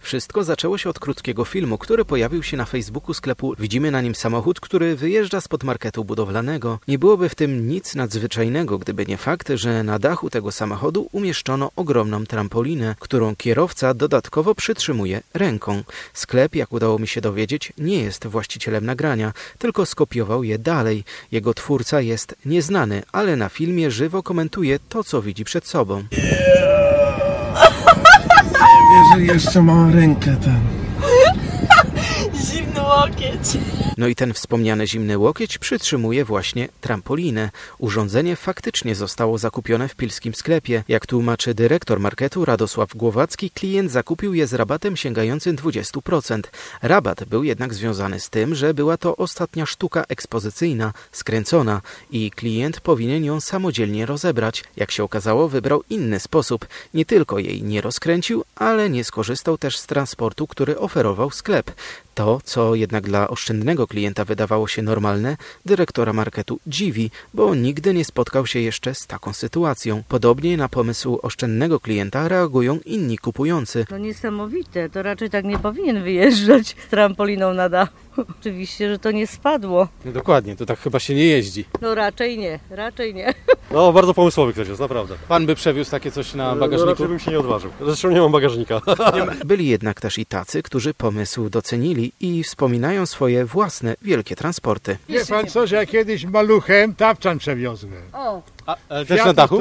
Wszystko zaczęło się od krótkiego filmu, który pojawił się na Facebooku sklepu. Widzimy na nim samochód, który wyjeżdża spod marketu budowlanego. Nie byłoby w tym nic nadzwyczajnego, gdyby nie fakt, że na dachu tego samochodu umieszczono ogromną trampolinę, którą kierowca dodatkowo przytrzymuje ręką. Sklep, jak udało mi się dowiedzieć, nie jest właścicielem nagrania, tylko skopiował je dalej. Jego twórca jest nieznany, ale na filmie żywo komentuje to, co widzi przed sobą. Że jeszcze mam rękę ten. Zimny łokieć. No i ten wspomniany zimny łokieć przytrzymuje właśnie trampolinę. Urządzenie faktycznie zostało zakupione w pilskim sklepie. Jak tłumaczy dyrektor marketu Radosław Głowacki, klient zakupił je z rabatem sięgającym 20%. Rabat był jednak związany z tym, że była to ostatnia sztuka ekspozycyjna, skręcona i klient powinien ją samodzielnie rozebrać. Jak się okazało, wybrał inny sposób. Nie tylko jej nie rozkręcił, ale nie skorzystał też z transportu, który oferował sklep. To, co jednak dla oszczędnego klienta wydawało się normalne, dyrektora marketu dziwi, bo nigdy nie spotkał się jeszcze z taką sytuacją. Podobnie na pomysł oszczędnego klienta reagują inni kupujący. No niesamowite, to raczej tak nie powinien wyjeżdżać z trampoliną na dachu. Oczywiście, że to nie spadło. No dokładnie, to tak chyba się nie jeździ. No raczej nie, raczej nie. No bardzo pomysłowy ktoś jest, naprawdę. Pan by przewiózł takie coś na bagażniku? Raczej bym się nie odważył. Zresztą nie mam bagażnika. Byli jednak też i tacy, którzy pomysł docenili i wspominają swoje własne wielkie transporty. Wie pan co, że ja kiedyś maluchem tapczan przewiozłem. O, Ale też na dachu?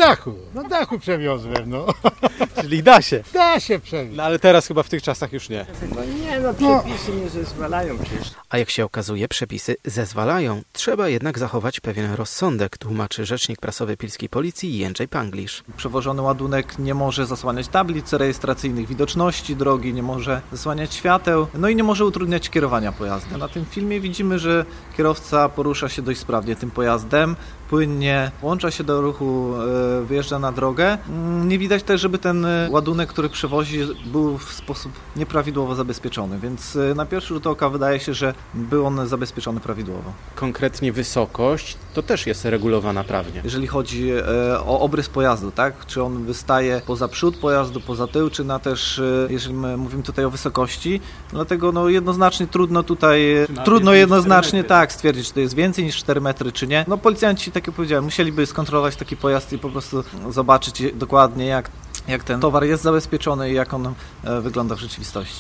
Na dachu przewiozłem, no. Czyli da się. Da się przewieźć. No ale teraz chyba w tych czasach już nie. Przepisy nie zezwalają przecież. A jak się okazuje, przepisy zezwalają. Trzeba jednak zachować pewien rozsądek, tłumaczy rzecznik prasowy pilskiej policji Jędrzej Panglisz. Przewożony ładunek nie może zasłaniać tablic rejestracyjnych, widoczności drogi, nie może zasłaniać świateł, no i nie może utrudniać kierowania pojazdem. Na tym filmie widzimy, że kierowca porusza się dość sprawnie tym pojazdem, płynnie włącza się do ruchu, wyjeżdża na drogę. Nie widać też, żeby ten ładunek, który przewozi, był w sposób nieprawidłowo zabezpieczony, więc na pierwszy rzut oka wydaje się, że był on zabezpieczony prawidłowo. Konkretnie wysokość to też jest regulowana prawnie. Jeżeli chodzi o obrys pojazdu, tak? Czy on wystaje poza przód pojazdu, poza tył, czy na też, jeżeli my mówimy tutaj o wysokości, dlatego jednoznacznie trudno jednoznacznie stwierdzić, czy to jest więcej niż 4 metry, czy nie. No policjanci, tak jak powiedziałem, musieliby skontrolować taki pojazd i po prostu zobaczyć dokładnie, jak ten towar jest zabezpieczony i jak on wygląda w rzeczywistości.